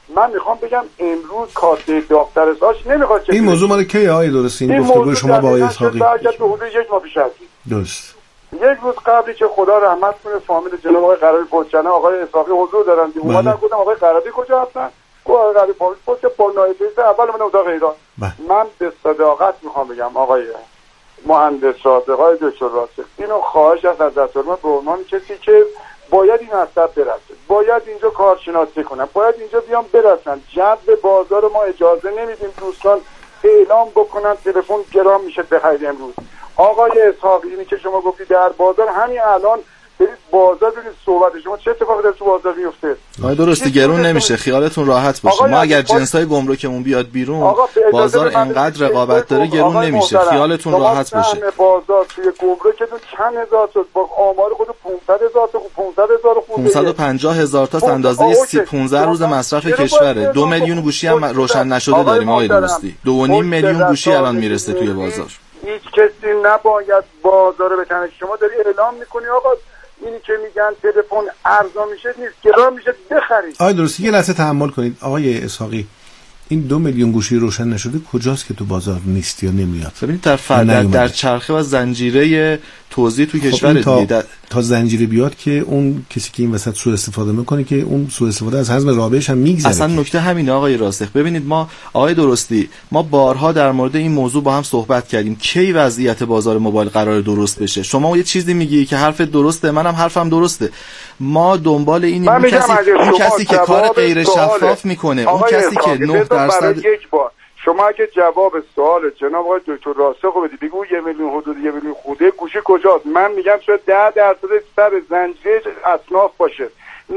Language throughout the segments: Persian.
من میخوام بگم امروز کاسه داغ‌تر ازش نمیخواد. این موضوع مال کی آقای درستی؟ این گفتگو شما با آقای اسحاقی برگرد به حدود 1 ماه پیش است. درست. 1 روز قبلی که خدا رحمت کنه فامیل جناب آقای قرابی پوزچنه آقای اسحاقی حضور دارن، اومدن گفتم آقای قرابی کجا هستن؟ گفت آقای قرابی فامیل پوزچ با نایب اول من اتاق ایران. من به صداقت میخوام بگم آقای مهندس راسخ، آقای دکتر راسخ، اینو خواهش از حضرت علما به عنوان کسی که باید این مطلب برسه، باید اینجا کارشناسی کنن، باید اینجا بیان برسن. جذب بازار ما اجازه نمیدیم دوستان اعلام بکنن تلفن گرام میشه بخرید. امروز آقای اسحاقی اینی که شما گفتی در بازار همین الان برید بازار ببینید صحبت شما چه اتفاقی در تو بازار میفته. آقا درسته گرون نمیشه، خیالتون راحت باشه. ما اگر جنسای گمرکمون بیاد بیرون بازار انقدر رقابت داره گرون نمیشه، خیالتون راحت باشه. بازار توی گمرکتون چند هزار تا با آمار خود 500,000 تا 550,000 تا اندازه 15 روز مصرف کشوره. 2 میلیون گوشی هم روشن نشده داریم آقای درستی. 2.5 میلیون گوشی الان میرسه توی بازار. هیچ کسی نباید بازار بکنه. شما داری اعلام میکنی آقا اینی که میگن تلفن ارزان میشه نیست، گران میشه بخرید. آقای درستی یه لحظه تحمل کنید. آقای اسحاقی این 2 میلیون گوشی روشن نشده کجاست که تو بازار نیست یا نمیاد؟ ببینید در چرخه و زنجیره توزیع تو کشور دیگه تا زنجیره بیاد که اون کسی که این وسط سوء استفاده میکنه که اون سوء استفاده از حزم رابعش هم میگذره. اصلا نکته همینه آقای راسخ. ببینید ما آقای درستی ما بارها در مورد این موضوع با هم صحبت کردیم کی وضعیت بازار موبایل قرار درست بشه. شما یه چیزی میگی که حرفت درسته، منم حرفم درسته. ما دنبال اینیم اون کسی که کار غیر شفاف میکنه، اون کسی که 9% شما اگه جواب سوال جناب آقای دکتر راسخ رو بدی بگو 1 میلیون حدود 1 میلیون خوده گوشی کجاست، من میگم شاید 10% سر زنجیره اصناف باشه، 90%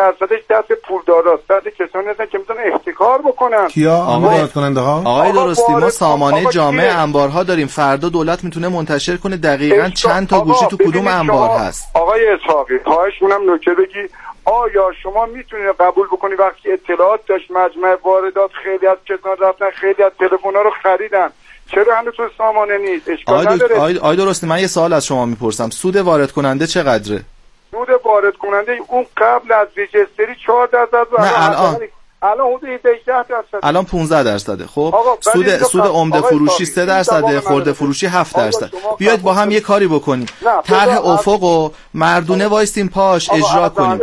دست پولداراست، دست کسانی هستن که میتونن احتکار بکنن. کیا وارد کننده ها؟ آقای درستی ما سامانه جامع انبارها داریم. فردا دولت میتونه منتشر کنه دقیقاً چند تا گوشی تو کدوم انبار هست. آقای اسحاقی خواهش می‌کنم نکته بگی آیا شما میتونید قبول بکنی وقتی اطلاعات داشت مجمع واردات خیلی از کسان رفتن خیلی از تلفن‌ها رو خریدن، چرا هنوز تو سامانه نیست؟ اشکال نداره. آقای درستی من یه سوال از شما میپرسم، سود وارد کننده چقدره؟ سود وارد کننده اون قبل از ریجستری 4% نه الان حدود 18%، الان 15%. خب سود عمده فروشی 3%، خرده فروشی 7%. بیاید با هم یه کاری بکنیم، طرح افق و مردونه وایستیم پاش اجرا کنیم،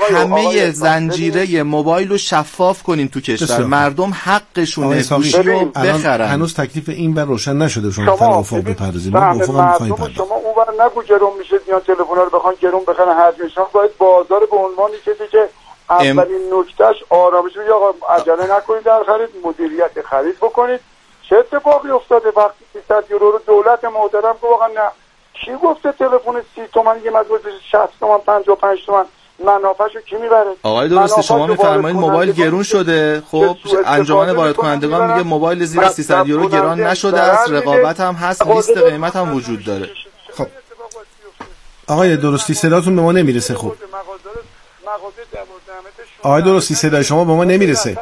همه زنجیره موبایل رو شفاف کنیم تو کشور، مردم حقشونه گوشی رو بخرن. هنوز تکلیف این بر روشن نشده، شما طرح افق بپردازید. ما افق هم می‌خوایم پرداخت. شما اونور نگو گرون میشه میان تلفن‌ها رو بخوان گرون بخرن، حجمشون باید بازار به عنوان چیزی که اولین نکتهش آرامش. یا آقا عجله نکنید در خرید، مدیریت خرید بکنید. چه اتفاقی افتاده وقتی 300 یورو رو دولت محترم گفت واقعا نه کی گفته تلفن 30 تومن یه مزبور 60 تومن 55 تومن منافعشو کی میبره؟ آقای درستی شما میفرمایید موبایل گرون شده. خب انجمن وارد کنندگان میگه موبایل زیر 300 یورو گران نشده است، رقابت هم هست، لیست قیمت هم وجود داره. خب آقای درستی صداتون به ما نمیرسه. خب آقای درستی صدای شما به ما نمیرسه.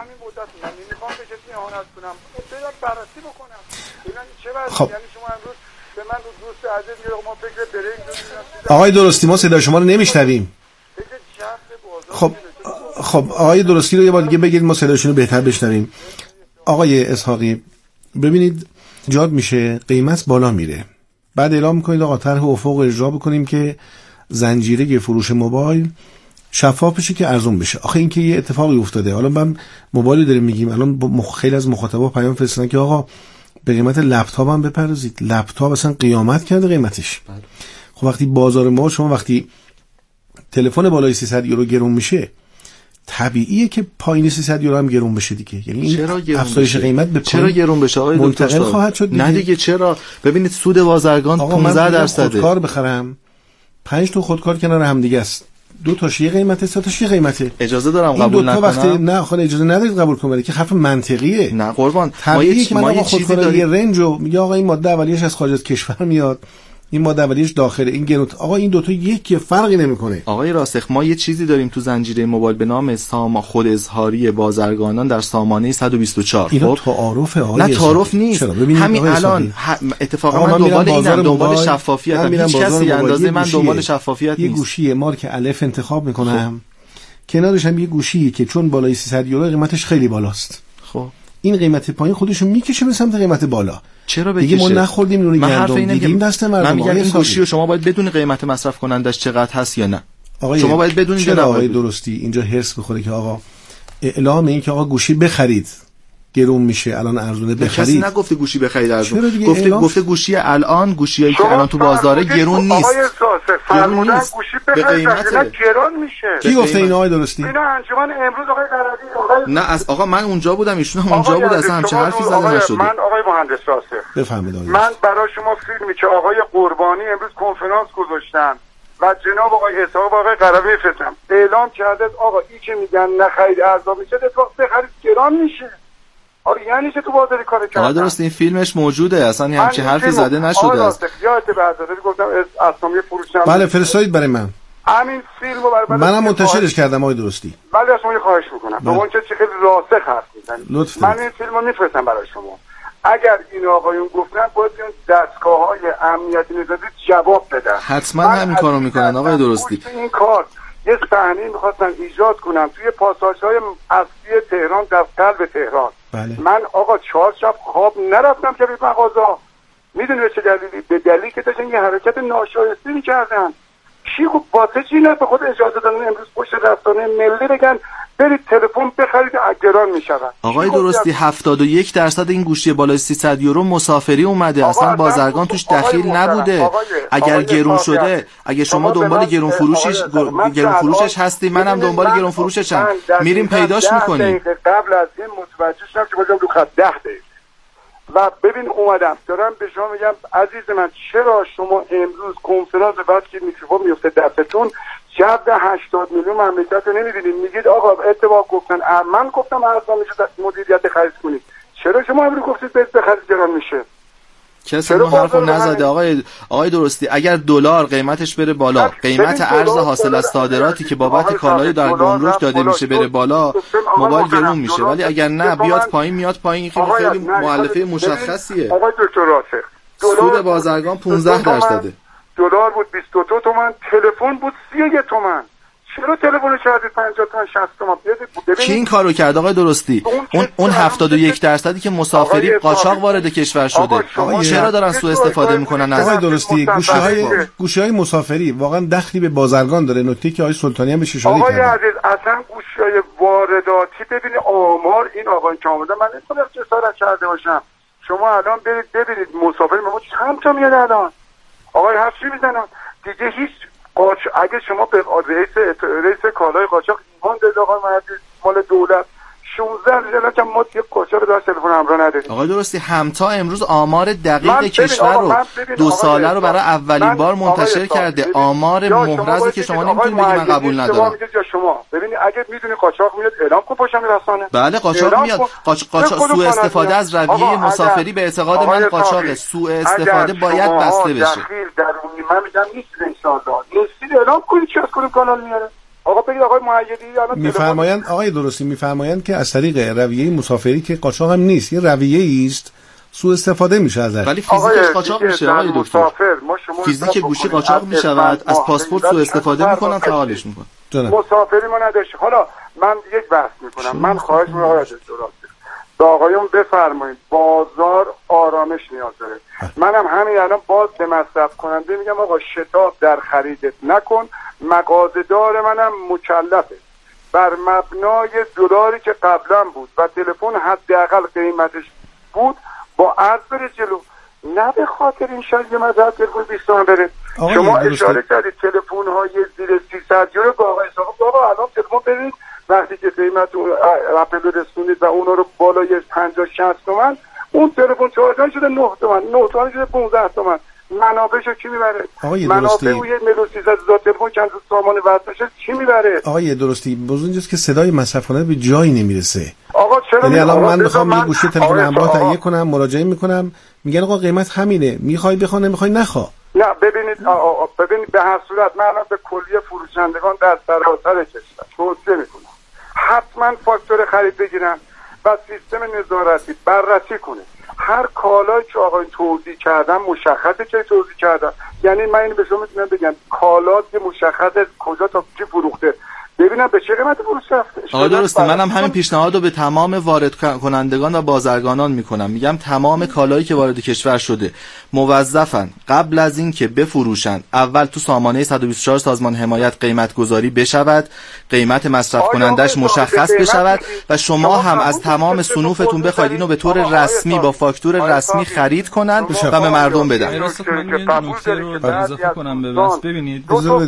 خب آقای درستی ما صدای شما رو نمیشنویم. خب آقای درستی رو یه بار دیگه بگید ما صدایشون رو بهتر بشنویم. آقای اسحاقی ببینید ایجاد میشه، قیمت بالا میره، بعد اعلام میکنید آقا طرح افق اجرا بکنیم که زنجیره فروش موبایل شفاف بشه که ارزون بشه. آخه این که یه اتفاقی افتاده، حالا من موبایل داریم میگیم، الان خیلی از مخاطبا پیام فرستادن که آقا به قیمت لپتاپ هم بپردازید. لپتاپ اصلا قیامت کرده قیمتش. خب وقتی بازار ما شما وقتی تلفن بالای 300 یورو گرون میشه، طبیعیه که پایین 300 یورو هم گرون بشه دیگه. یعنی این افزایش قیمت به چرا گرون بشه آقای منتقل خواهد شد دیگه. نه دیگه چرا؟ ببینید سود بازرگان 15%. خودکار بخرم 5 تا خودکار کنار هم دیگه است، 2 تاش یه قیمته، 3 تاش یه قیمته. اجازه دارم قبول نکنم؟ وقتی نه خود اجازه ندارید قبول کنید که حرف منطقیه. نه قربان ما یه چیزی داریم، یه رنجو میگه آقا این ماده اولیش از خارج از کشور میاد، این ماده اولیش داخله، این گرون. آقا این دو تا یک فرقی نمیکنه. آقای راسخ ما یه چیزی داریم تو زنجیره موبایل به نام خود اظهاری بازرگانان در سامانه 124. اینا تعارفه آقای؟ نه تعارف نیست. همین الان اتفاقا من دنبال شفافیتم. هیچ کسی اندازه من دنبال شفافیت نیست. یه گوشی مارک الف انتخاب میکنم کنارش هم یه گوشی که چون بالای 300 یورو قیمتش خیلی بالاست. خب این قیمت پایین خودشو میکشه به سمت قیمت بالا. چرا بکشه؟ دیگه ما نخوردیم نون گندم دیدیم دست مردم. من میگم این گوشی رو شما باید بدون قیمت مصرف کنندش چقدر هست یا نه. شما باید بدونید چرا آقای درستی اینجا هرس بخوره که آقا اعلام این که آقا گوشی بخرید گرون میشه الان ارزونه بخرید. کسی نگفته گوشی بخرید ارزون. گفته گوشی الان گوشیایی که الان تو بازاره گرون نیست. آقای فرمودن گوشی بخرید گرون میشه. کی گفته این آقای درستی؟ اینا انجمن امروز آقای قرادی. نه از آقا من اونجا بودم ایشون هم اونجا بود اصلا همچین حرفی زده نشده. من آقای مهندس راسخ بفهمید من برای شما فیلمی که آقای قربانی امروز کنفرانس گذاشتن و جناب آقای اسحاق آقای قرابی فرستم اعلام کرده آقا این که میگن نخرید ارزان میشه اتفاق بخرید گران میشه. آره یعنی که تو بازاری کار کردن. آره درست این فیلمش موجوده اصلا همچین حرفی زده نشده است. یادت برداره گفتم اسامی فروشنده. بله فرستادید برای من. همین فیلمو برای منم منتشرش کردم آقای درستی. بله از شما خواهش میکنم. به اون چه خیلی راسخ حرف میزنید. من این فیلمو میفرستم برای شما. اگر این آقایون گفتن باید این دستگاه‌های امنیتی نظامی جواب بدن. حتما همین کارو میکنن آقای درستی. این کار یه صحنه می‌خواستن ایجاد کنن توی پاساژهای اصلی تهران در قلب تهران. بله. من آقا 4 شب خواب نرفتم که به مغازه. میدونی چه دلیلی؟ به دلیلی که داشتن یه حرکت ناشایسته می‌کردن. چی خب واسه چی نه به خود اجازه دادن امروز پشت رسانه ملی بگن برید تلفن بخرید گران میشود. آقای درستی 71% این گوشی بالای 300 یورو مسافری اومده اصلا بازرگان توش دخیل نبوده. اگر گرون شده اگه شما دنبال گرون فروشش هستی منم دنبال گرون فروششم میریم پیداش میکنیم. قبل از این متوجه شدم که بازم رو خط 10 دقیقه و ببین اومدم دارم به شما میگم عزیز من چرا شما امروز کنفرانس بعد که میکروفون میفته دستتون جذب 80 میلیون مملکت رو نمیبینید میگید آقا اتفاق گفتن من گفتم ارزان میشه مدیریت خرید کنید چرا شما امروز گفتید برید بخرید گران میشه کسی ما حرفو نزده آقای درستی اگر دلار قیمتش بره بالا قیمت ارز حاصل از صادراتی که بابت کالای در گمرک داده میشه بره بالا موبایل گرون میشه ولی اگر نه بیاد پایین میاد پایین خیلی مؤلفه مشخصیه. آقای دکتر راسخ سود بازرگان 15%. دلار بود 22 تومن تلفن بود 31 تومن چرا تلفن رو کردید 50 تومن 60 تومن کی این کارو کرد آقای درستی؟ اون 71% که مسافری قاچاق وارد کشور شده چرا دارن سوء استفاده میکنن از آقای درستی؟ گوشی‌های مسافری واقعا دخلی به بازرگان داره. نکته که آقای سلطانی هم بهش اشاره کرد. آقای عزیز اصلا گوشی‌های وارداتی ببینید آمار این آقای که اومده من نمی‌تونم جسارت کرده باشم شما الان برید ببینید مسافری ما چند تا میاد الان آقای حفشی میزنن دیگه هیچ اگه شما به رئیس کالای قاچاق ایمان دارید آقای مهندس مال دولت 16 ریال که ما یک قاچاق در تلفن همراه نداریم. آقای درستی همتا امروز آمار دقیق کشور رو 2 ساله رو برای اولین بار منتشر کرده. آمار محرزی که شما نمیتونید بگید من قبول ندارم. شما ببینید اگه میدونی قاچاق میاد اعلام کن پشت رسانه. بله قاچاق میاد. قاچاق سوء استفاده از رویه مسافری به اعتقاد من قاچاق سوء استفاده باید بسته بشه. درونی من میگم نیست ان شاءالله. نیست اعلام کنید چه از کدوم کانال میاره. آقا بگید آقای معیدی میفرمایند آقای درستی میفرمایند که از طریق رویه مسافری که قاچاق هم نیست یه رویه‌ای است سوء استفاده میشه ازش ولی فیزیکش قاچاق میشه آقای دکتر فیزیک گوشی قاچاق میشود از پاسپورت سوء استفاده میکنن فعالش میکنن مسافری ما نداشت. حالا من یک بحث میکنم من خواهش میکنم آقای دکتر آقایون بفرمایید بازار آرامش نیاز داره. منم همین الان باز به مصرف کننده میگم آقا شتاب در خریدت نکن. مغازه‌دار منم مکلفه بر مبنای دلاری که قبلا بود و تلفن حداقل قیمتش بود با عرض بره جلو نه به خاطر این شاید مدت تلفن 20 تومن بره. شما اشاره کردید تلفن‌های زیر 300 یورو با آقای صاحب آقا الان تلفن برید وقتی که قیمت اپل رسونید و اونا رو بالای 50 60 تومن اون تلفن چارجان شده 9 تومن 9 تومن شده 15 تومن منافعشو کی میبره؟ منافع اون 1,300,000 تلفن چند سامان واسطش کی میبره؟ آقای درستی بزرگیست که صدای مصرف کننده به جایی نمیرسه. آقا چرا یعنی الان من میخوام یه گوشی تلفن همراه تهیه کنم مراجعه میکنم میگن آقا قیمت همینه میخوای بخوا نمیخوای نخوا. نه ببینید به هر صورت من الان به کلیه فروشندگان در سراسر کشور توصیه میکنم حتما فاکتور خرید بگیرن و سیستم نظارتی بررسی کنه. هر کالایی که آقای توضیح کردن مشخصه چه توضیح کردن. یعنی من اینو به شما میتونم بگم کالا که مشخصه کجا تا چی فروخته ببینم به چه قیمتی فروش رفته. آقای درستی، منم همین پیشنهاد رو به تمام وارد کنندگان و بازرگانان میکنم. میگم تمام کالایی که وارد کشور شده موظفن قبل از این که بفروشن اول تو سامانه 124 سازمان حمایت قیمت گذاری بشود، قیمت مصرف کنندش مشخص بشود و شما هم از تمام صنوفتون بخواید اینو به طور رسمی با فاکتور رسمی خرید کنن و به مردم بدن. نکته رو اضافه کنم به بس. ببینید میگن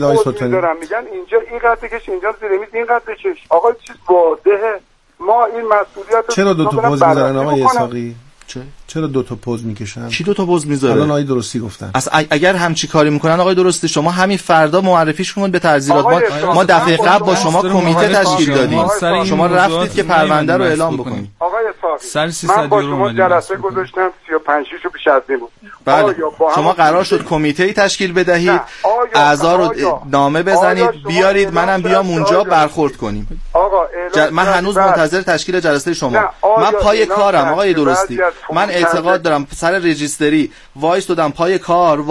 اینجا اینقدر کش، اینجا زیر میز اینقدر کش. آقا چیز واضحه، ما این مسئولیت رو چرا دو تا پوز میذارن آقای اسحاقی؟ چرا دو تا پوز میکشن؟ کی دو تا پوز میذاره؟ الان آقای درستی گفتن. اگر همچی کاری میکنن آقای درستی، شما همین فردا معرفیش کنید به تعزیرات. ما دفعه قبل با شما کمیته تشکیل دادیم، شما رفتید که پرونده رو اعلام بکنید. آقای اسحاقی من با شما جلسه گذاشتم 35 رو پیش از این بود. بله. شما قرار شد کمیته‌ای تشکیل بدهید، اعضا رو نامه بزنید بیارید، منم بیام اونجا برخورد کنیم. من هنوز منتظر تشکیل جلسه شما. من پای کارم آقای درستی. من اعتقاد دارم سر رجیستری وایستادم پای کار،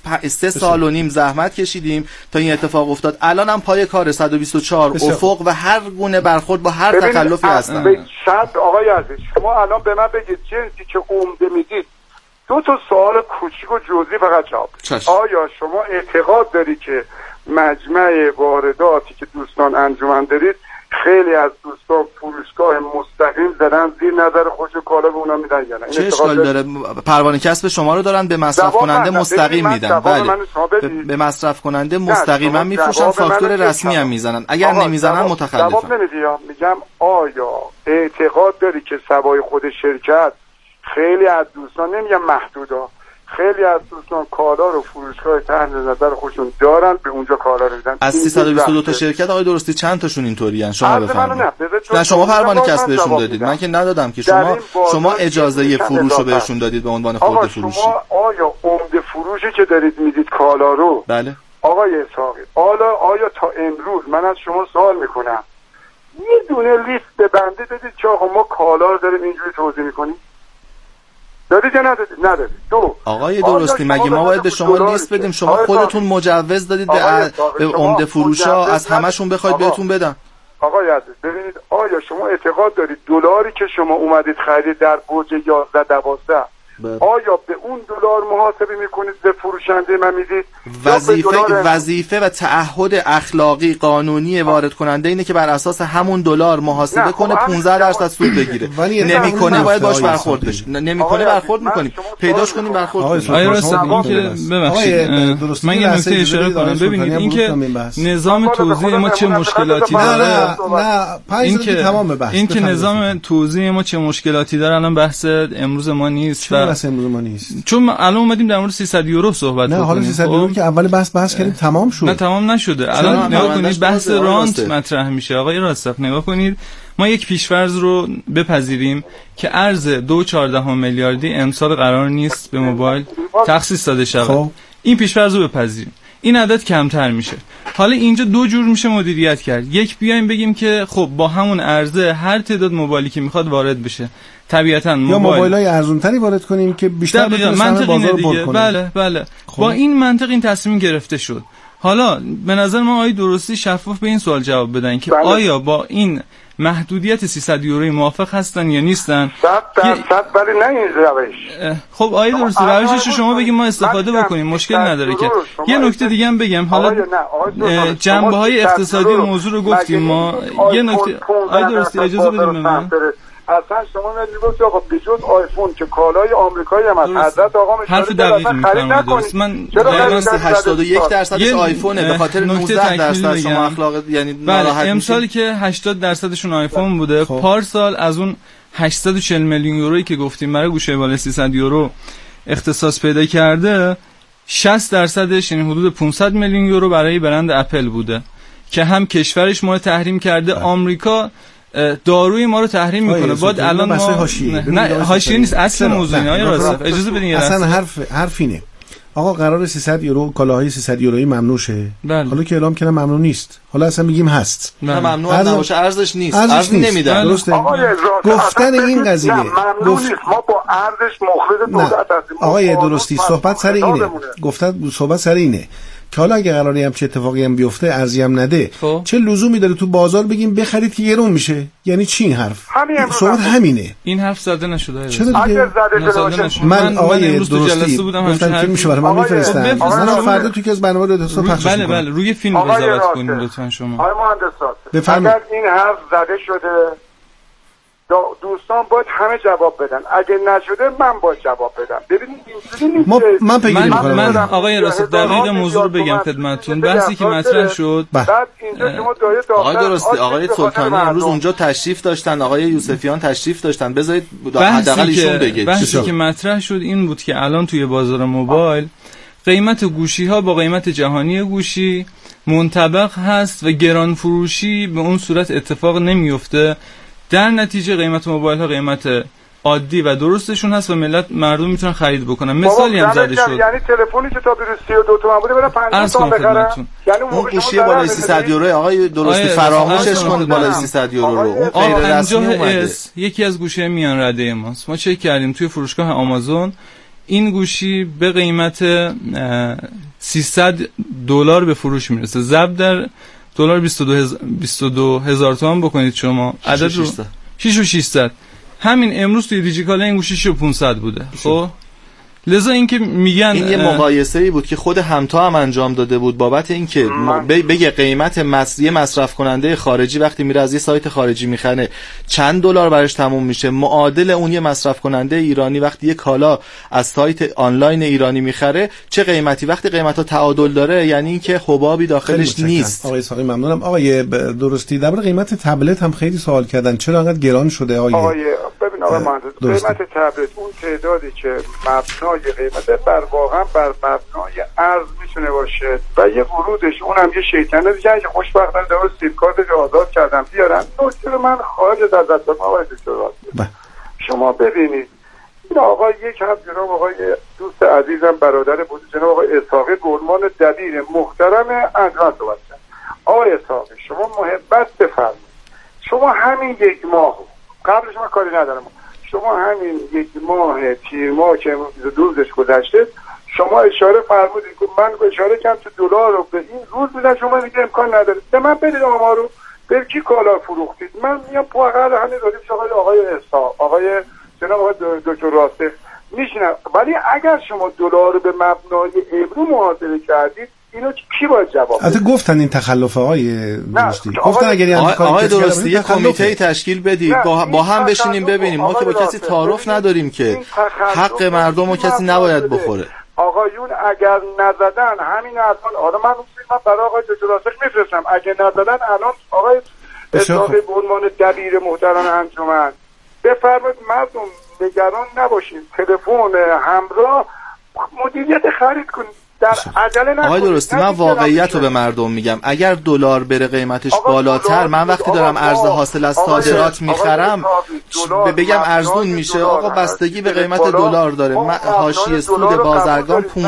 3 سال و نیم زحمت کشیدیم تا این اتفاق افتاد. الانم پای کار 124 افق و هر گونه برخورد با هر تکلفی هستم. شرط آقای عزیز، شما الان به من بگید جنسی که عمده میدید، 2 تا سوال کوچیک و جزئی فقط جواب. آیا شما اعتقاد داری که مجمع وارداتی که دوستان انجمن دارید، خیلی از دوستان فروشگاه مستقیم زدن زیر نظر خودش کالا به اونا میدن یا نه؟ چه اشکال داره؟ پروانه کسب شما رو دارن به مصرف کننده مستقیم میدن. بله، به مصرف کننده مستقیما میفروشن، فاکتور رسمی هم میزنن. اگر نمیزنن متخلفن. جواب نمیدی. میگم آیا اعتقاد داری که سوای خود شرکت خیلی از دوستان، نمیگم محدودا، خیلی از دوستان کالا رو فروشگاه تحت نظر خودشون دارن، به اونجا کالا رو میدن؟ از 322 تا شرکت آقای درستی چند تاشون اینطورین؟ شما بفرمایید. نه شما پروانه کسب بهشون دادید، من که ندادم که. شما اجازه فروش رو بهشون دادید به عنوان خرده فروشی. شما آیا عمده فروشی که دارید میدید کالا رو؟ بله آقای اسحاقی، آیا تا امروز من از شما سوال میکنم یه دونه لیست به بنده دادید که آقا ما کالا رو داریم اینجوری توزیع میکنیم؟ دارید یا ندارید؟ آقای درستی، مگه ما باید به شما لیست بدیم؟ شما خودتون مجوز دادید به عمده فروشا از همشون بخواید بهتون بدن. آقای عزیز ببینید، آیا شما اعتقاد دارید دلاری که شما اومدید خرید در برج 11-12 آیا به اون دلار محاسبه میکنید به فروشنده من میدید؟ وظیفه و تعهد اخلاقی قانونی وارد کننده اینه که بر اساس همون دلار محاسبه کنه 15% سود بگیره. نمیکنه باید باش برخورد بشه. نمیکنه برخورد میکنیم، پیداش کنیم برخورد. آیا راست این که ببخشید من یه نکته اشاره کنم. ببینید این که نظام توزیع ما چه مشکلاتی داره. این که نظام توزیع ما چه مشکلاتی داره الان بحث امروز ما نیست. چون الان اومدیم در مورد 300 یورو صحبت کنیم. نه حالا 300 یورو که اول بحث کردیم تمام شد. نه تمام نشده. الان نگاه کنید بحث رانت مطرح میشه. آقای راستق نگاه کنید، ما یک پیش‌فرض رو بپذیریم که ارز 2.14 میلیاردی امسال قرار نیست به موبایل تخصیص داده شود. این پیش‌فرض رو بپذیریم، این عدد کمتر میشه. حالا اینجا دو جور میشه مدیریت کرد. یک بیایم بگیم که خب با همون عرضه هر تعداد موبایلی که میخواد وارد بشه، طبیعتاً یا موبایل‌های ارزان‌تری وارد کنیم که بیشتر بتونه سهم بازار رو پر کنه. بله. با این منطق این تصمیم گرفته شد. حالا به نظر ما آقای درستی شفاف به این سوال جواب بدن که آیا با این محدودیت 300 یورویی موافق هستن یا نیستن؟ 100% ولی نه این روش. خب آقای درستی روشش رو شما بگیم ما استفاده بکنیم، مشکل نداره که. یه نکته دیگه هم بگم، حالا جنبه‌های اقتصادی موضوع رو گفتیم ما. یه نکته آقای درستی اجازه بدید به من. اصلا شما میگید آقا به جز آیفون که کالای آمریکایی هم هست، حضرت آقا حرف دقیق می‌فرمایید. درست. من دقیقاً 81% آیفونه به خاطر 19% شما اخلاق یعنی ناراحت. امسالی که 80%شون آیفون بوده، پارسال از اون 840 میلیون یورویی که گفتیم برای گوشه بالا 300 یورو اختصاص پیدا کرده، 60%ش یعنی حدود 500 میلیون یورو برای برند اپل بوده که هم کشورش ما رو تحریم کرده. آمریکا داروی ما رو تحریم میکنه. بعد الان ما نه حاشیه نیست، اصل موضوع نه. راست اجازه بدین اصلا حرف اینه آقا قرار 300 یورو کالاهای 300 یورویی ممنوع شه. حالا که اعلام کردن ممنوع نیست، حالا اصلا میگیم هست. نه ممنوع نباشه، ارزش نیست، ارز نمیدن. درسته. گفتن این قضیه ما با ارزش مخرج دولت هستیم. آقای درستی صحبت سر اینه. صحبت سر اینه که حالا اگه قراری هم چه اتفاقی هم بیفته ارزی هم نده چه لزومی داره تو بازار بگیم بخرید که گرون میشه؟ یعنی چی این حرف؟ صحبت همینه. این حرف زده نشده. چرا دیگه؟ من آقای درستی گفتم که میشه برای من میفرستم. من فردا تو که از برنامه رو پخش کنم. بله روی فیلم قضاوت کنید لطفا شما. آقای مهندس اگر این حرف زده شده دوستان باید همه جواب بدن. اگه نشده من باید جواب بدم. ببینید اینجوری نیست. من آقای راسخ دقیق موضوع رو بگم خدمتتون. بحثی که مطرح شد بعد اینجا شما آقای درستی آقای سلطانی امروز اونجا تشریف داشتن، آقای یوسفیان تشریف داشتن. بذارید حداقل ایشون بگه. بحثی که مطرح شد این بود که الان توی بازار موبایل قیمت گوشی‌ها با قیمت جهانی گوشی منطبق هست و گران فروشی به اون صورت اتفاق نمیفته. در نتیجه قیمت موبایل ها قیمت عادی و درستشون هست و مردم میتونن خرید بکنن. مثالی هم زده شد. یعنی تلفنی که تا 32 تومن بوده برای 50 تومن بخرن. یعنی اون گوشی بالای 300 یورو آقای درستی فراموشش کنید بالای 300 یورو رو. اون غیر رسمی اومده. یکی از گوشی میان رده ماست. ما چک کردیم توی فروشگاه آمازون این گوشی به قیمت $300 به فروش میرسه. ضرب در دلار 22,000 تومان بکنید شما عدد رو 6,600. همین امروز توی دیجیکالا این گوشی 6,500 بوده. خب لذا اینکه میگن این یه مقایسه‌ای بود که خود همتا هم انجام داده بود بابت اینکه بگه قیمت یه مصرف کننده خارجی وقتی میره از یه سایت خارجی میخره چند دلار براش تموم میشه، معادل اون یه مصرف کننده ایرانی وقتی یه کالا از سایت آنلاین ایرانی میخره چه قیمتی. وقتی قیمتا تعادل داره یعنی اینکه حبابی داخلش نیست. آقای ساقی ممنونم. آقای درستی درباره قیمت تبلت هم خیلی سوال کردن چرا انقدر گران شده آقای ببین آقای مهندس قیمت تبلت اون تعدادی که مبنای قیمت واقعا بر مبنای ارز میتونه باشه و یه ورودش اونم یه شیطنه دیگه که خوشبختانه درست سیم کارتش آزاد کردم بیارن. نکته من خارج از دستم آقای دکتر شما ببینید این آقای یک هم جناب آقای دوست عزیزم برادر بود جناب آقای اسحاقی گلمان دبیر محترم انجمن صحبت کرد. آقای اسحاقی شما محبت بفرمایید شما همین یک ماه قبلش من کاری ندارم شما همین یک ماه تیر ماه که روزش گذشته شما اشاره فرمودید که من اشاره کردم که دلار رو به این روز میدن شما میگه امکان نداره. به من بدید آمار رو به کی کالا فروختید. من میام فقط همین دادیم آقای اسحاق آقای جناب آقای دکتر راسخ میشینم. ولی اگر شما دلار رو به مبنای امرو محاسبه کردید اینو کی باید جواب بده؟ گفتن این تخلف آقای درستی گفتن اگر آقای درستی یه کمیته تشکیل بدید با هم بشینیم ببینیم. ما که با کسی تعارف نداریم که حق مردم رو کسی نباید بخوره. آقایون اگر نزدن همین الان حالا من برای آقای دکتر راسخ میفرستم اگه نزدن الان آقای اسحاقی به عنوان دبیر محترم انجمن بفرمایید مردم نگران نباشید تلفن همراه مدیریت خرید کنید در عجله نکنید. آقای درستی من واقعیت رو به مردم میگم اگر دلار بره قیمتش بالاتر من وقتی دارم ارز حاصل از صادرات میخرم بگم ارزون میشه آقا بستگی به قیمت دلار داره. حاشیه سود بازرگان 15%.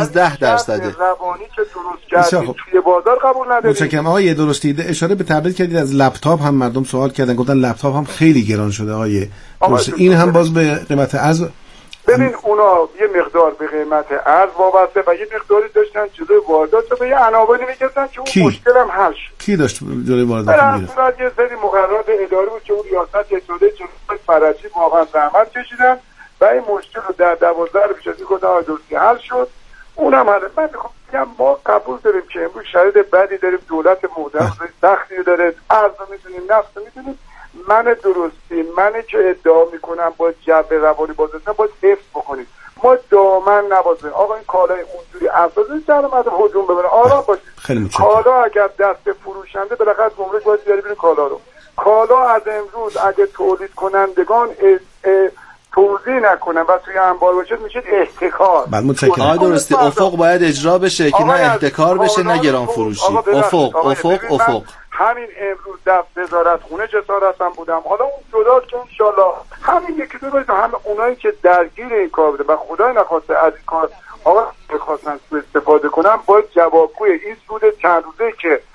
زبانی که درست کردید توی بازار قبول ندارید. متشکرم. آقای درستی اشاره به تبلیغ کردید از لپتاپ هم مردم سوال کردن گفتن لپتاپ هم خیلی گران شده آقای درستی. این هم باز به قیمت ارز ببین اونا یه مقدار به قیمت ارز وابسته و یه مقداری داشتن جلوی واردات رو به یه عناوینی میگفتن که اون مشکل هم حل شد. کی داشت جلوی واردات میگرفت؟ در یه سری مقررات اداری بود که اون ریاست شده جلوی فرجی واقعا زحمت کشیدن و این مشکل رو در 12 پیشازی گفتن درستی حل شد. اونم حل. من میگم ما قبول داریم که امروز شرایط بدی داریم دولت محترم سختی داره ارز رو میدونیم نفت رو میدونیم. من درستی منی که ادعا میکنم با جبه روانی بازرسان باید حفظ بکنید ما دامن نبازیم. آقا این کالای اونجوری افزازی درآمد هجوم ببره آرام باشید. کالا اگر دست فروشنده بالاخره گمرک باید بیاری بیرون کالا رو. کالا از امروز اگه تولید کنندگان توزیع نکنن و توی انبار باشه میشه احتکار. آقا درستی افق باید اجرا بشه که نه احتکار بشه نه گران فروشی. افق همین امروز دست وزارت خونه جسارتم بودم حالا اون جدا که انشالله همین یکی دو روز همه اونایی که درگیر این کار بوده و خدای نخواسته از این کار آقا بخواستن استفاده کنن باید جوابگوی این سود چند روزه که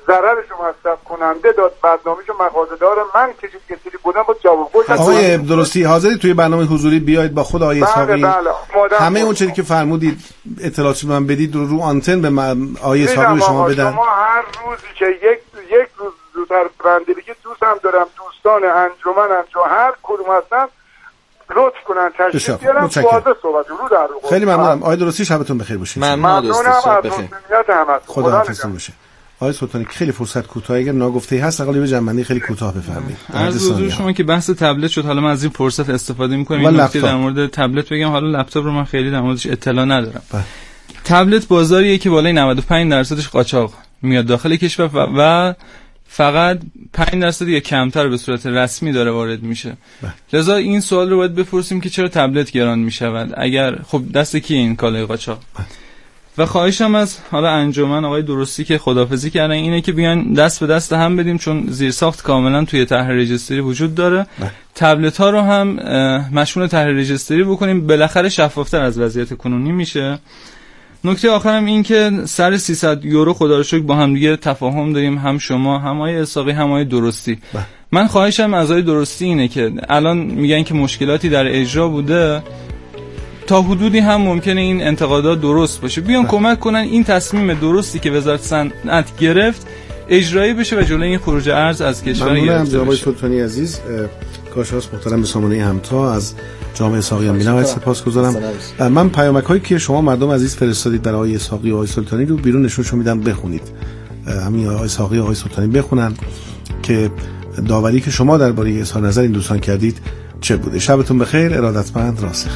ضررشو مصرف کننده داد، برنامه‌شو مغازه‌دار من کسی بودم با جواب گوش. آقای درستی حاضری توی برنامه حضوری بیاید با خود آقای اسحاقی همه اون چیزی که فرمودید اطلاعاتی من بدید رو آنتن به آقای اسحاقی شما بدن؟ شما هر روزی که یک روز زودتر بندگی دوستم دارم، دوستان انجمن هر کدوم هستن لطف کنن تشریف بیارن واضح صحبت رو در رو. خیلی ممنونم آقای درستی، شبتون بخیر باشه. ممنونم از مسئولیت همتون. خدا حافظتون باشه. آقای سلطانی خیلی فرصت کوتاه، اگر ناگفته‌ای هست اقل به جنبندی خیلی کوتاه بفرمایید. عرض حضور شما که بحث تبلت شد، حالا من از این فرصت استفاده می‌کنم این نکته در مورد تبلت بگم. حالا لپتاپ رو من خیلی در موردش اطلاع ندارم. تبلت بازاریه که بالای 95% قاچاق میاد داخل کشور و فقط 5% یا کمتر به صورت رسمی داره وارد میشه. لذا این سوال رو باید بپرسیم که چرا تبلت گران میشود، اگر خب دست کی این کالای قاچاق. و خواهشم از حالا انجمن آقای درستی که خداحافظی کردن اینه که بیان دست به دست هم بدیم، چون زیرساخت کاملا توی طرح رجیستری وجود داره. تبلت ها رو هم مشمول طرح رجیستری بکنیم، بالاخره شفافتر از وضعیت کنونی میشه. نکته آخرم این که سر 300 یورو خدا رو شکر با هم دیگه تفاهم داریم، هم شما هم آقای اسحاقی هم آقای درستی. من خواهشم از آقای درستی اینه که الان میگن که مشکلاتی در اجرا بوده، تا حدودی هم ممکنه این انتقادات درست باشه، بیان کمک کنن این تصمیم درستی که وزارت صنعت گرفت اجرایی بشه و جلوی این خروج ارز از کشور گرفته بشه. ممنونم. سلطانی عزیز، کارشناس محترم به سامانه همتا از جامعه اسحاقی مینا و سپاسگزارم. من پیامک‌هایی که شما مردم عزیز فرستادید برای آقای اسحاقی و آقای سلطانی رو بیرون نشونشون میدم، بخونید. همین آقای اسحاقی و آقای سلطانی بخونن که داوری که شما درباره اظهار نظر این دوستان کردید چه بوده. شبتون بخیر. ارادتمند راسخ.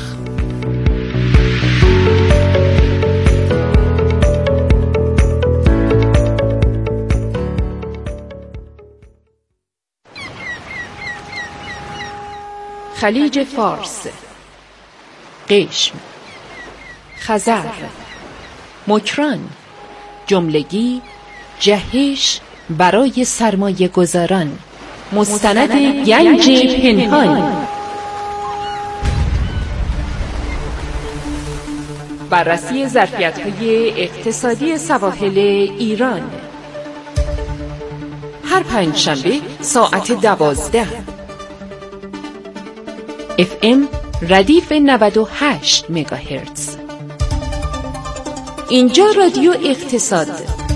خلیج فارس، قشم، خزر، مکران، جملگی، جهش برای سرمایه گذاران، مستند گنج پنهان، بررسی ظرفیت‌های اقتصادی سواحل ایران، هر پنجشنبه ساعت 12 FM ردیف 98 مگاهرتز. اینجا رادیو اقتصاد.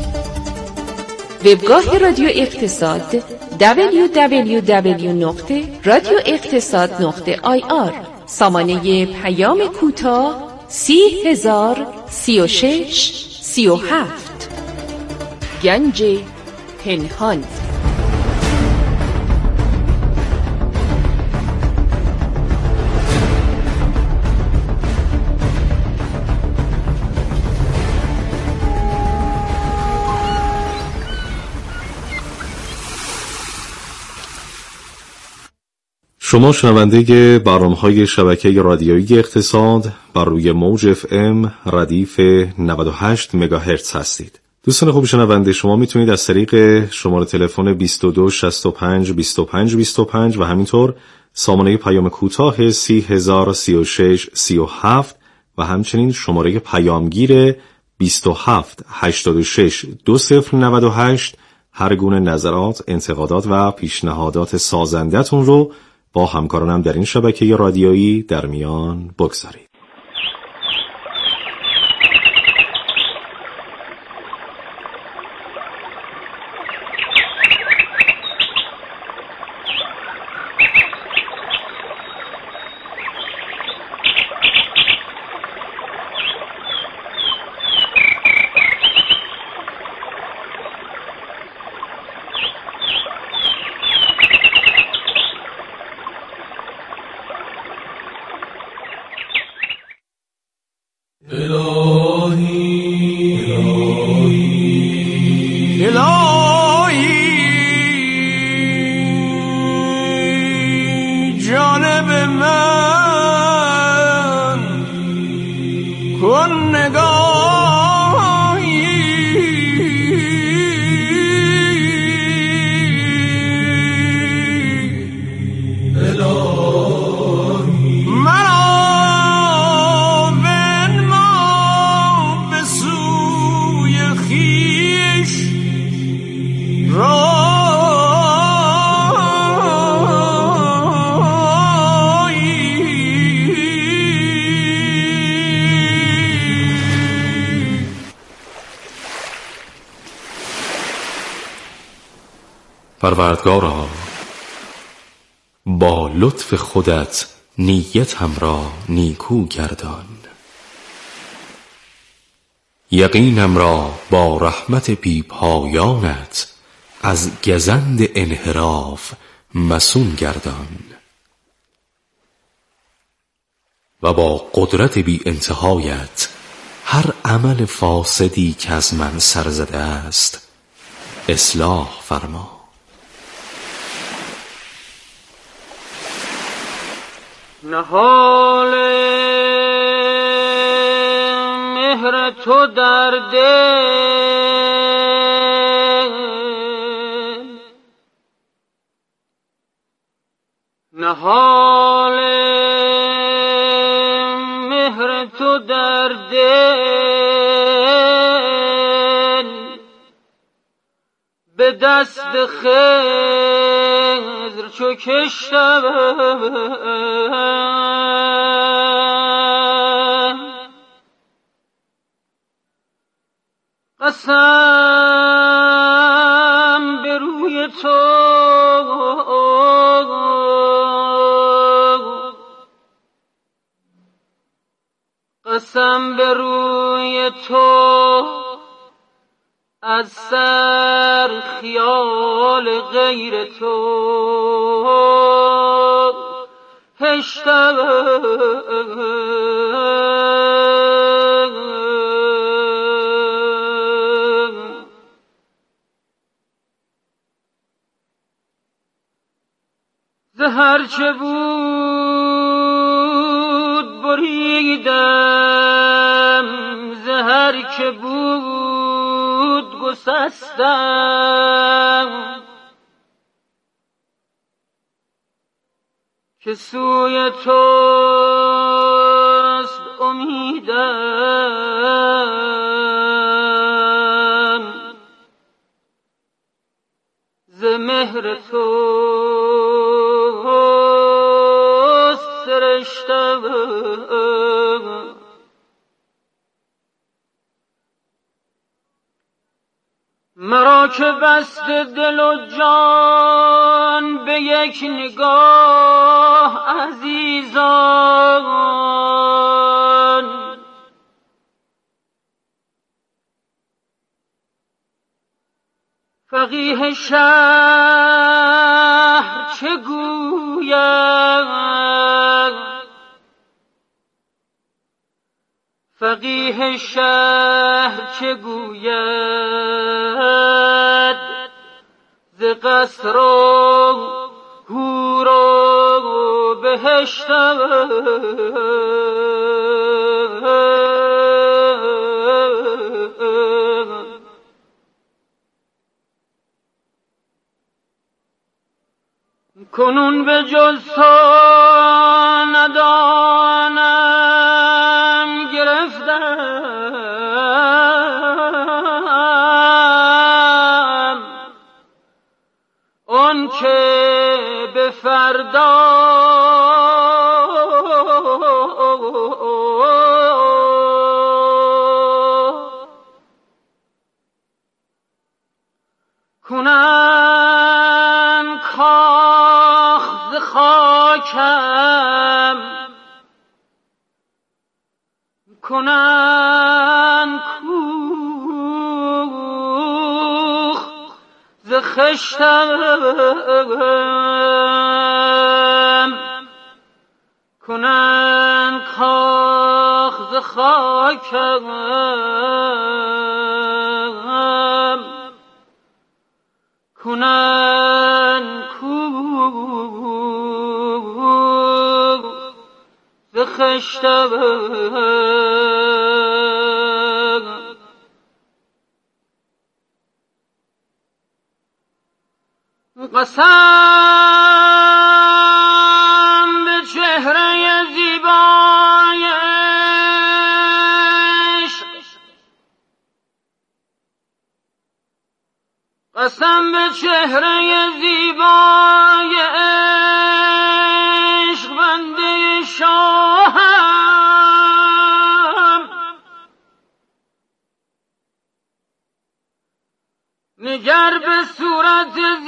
وبگاه رادیو اقتصاد www.radioeqtasad.ir. سامانه پیام کوتاه 3003637. گنج پنهان. شما شنونده برنامه‌های شبکه رادیویی اقتصاد بر روی موج FM ردیف 98 مگاهرتز هستید. دوستان خوب شنونده، شما میتونید از طریق شماره تلفن 22 65 25 25 و همینطور سامانه پیام کوتاه 30036 37 و همچنین شماره پیامگیر 27 86 2098 هر گونه نظرات، انتقادات و پیشنهادات سازنده‌تون رو با همکارانم در این شبکه رادیویی در میان بگذارید. پروردگارا با لطف خودت نیتم را نیکو گردان، یقینم را با رحمت بی پایانت از گزند انحراف مسون گردان و با قدرت بی انتهایت هر عمل فاسدی که از من سر زده است اصلاح فرما. نهال مهر تو در دل، نهال مهر تو در دل، به دست خضر چو کشتم قسم به روی تو، قسم به روی تو، از سر خیال غیر تو هشتم. زهر چه بود بریدم، زهر که بود گسستم، که سوی توست امیدم، ز مهر توست سرشتم. مرا که بست دل و جان به یک نگاه عزیزان، فقیه شهر چه گوید، فقیه شهر چه گوید، ز قصر و حور و بهشتم. کنون به جز تو ندانم گرفتم آن که به فردا کنن کاخ ز خاکم، کنن کوخ ز خشتم، کنن کاخ ز خاکم، کنن کوخ ز خشتم. قسم به چهره زیبای عشق، قسم به چهره زیبای عشق، بنده شاهم نگر به صورت